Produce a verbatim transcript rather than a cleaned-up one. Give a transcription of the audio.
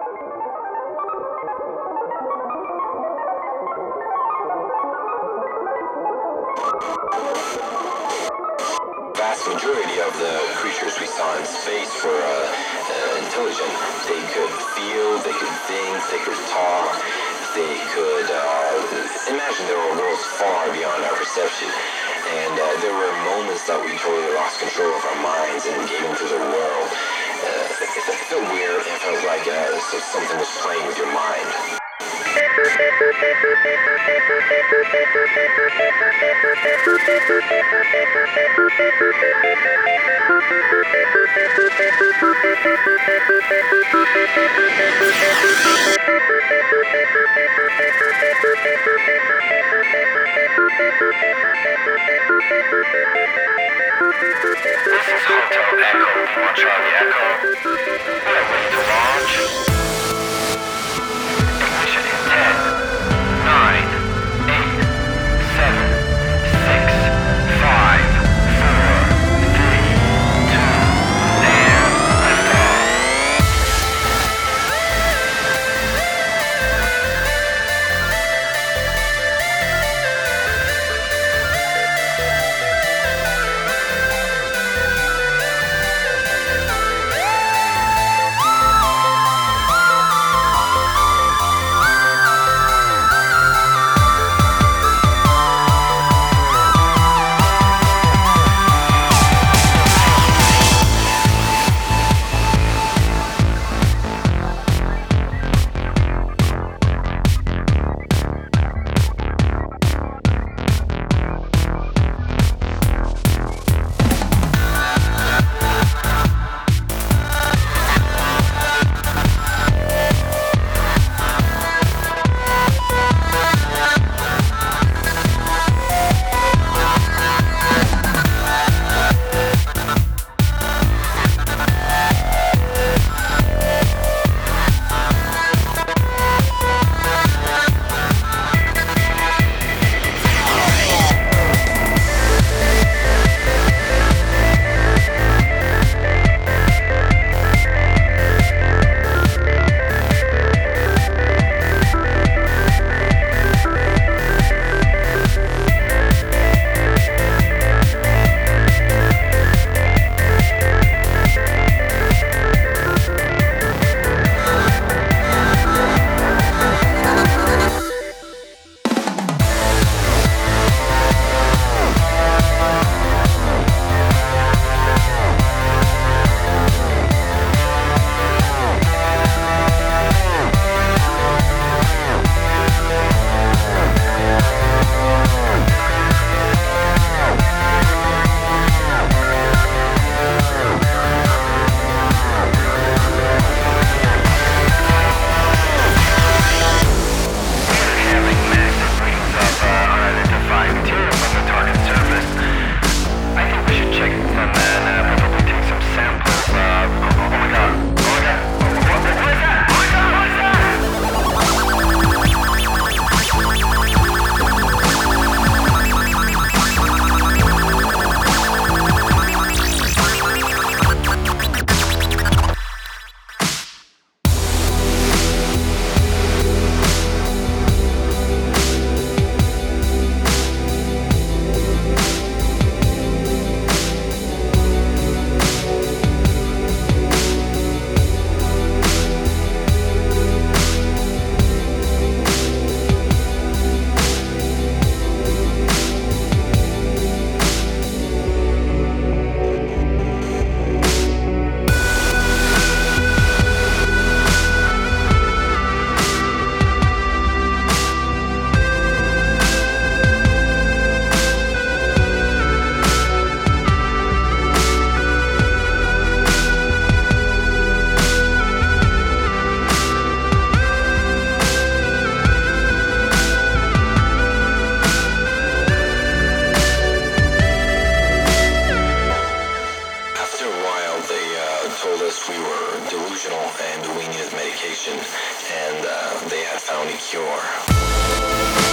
Vast majority of the creatures we saw in space were uh, uh, intelligent. They could feel, they could think, they could talk, they could uh, imagine there were worlds far beyond our perception. And uh, there were moments that we totally lost control of our minds and gave into the world. Uh, it, it felt weird. It felt like uh, something was playing with your mind. This is Hotel Echo for Charlie Echo. We're ready to launch. Ignition in ten, nine, eight, seven, six, five, four, three, two, and liftoff. delusional and we needed medication, and uh, they had found a cure.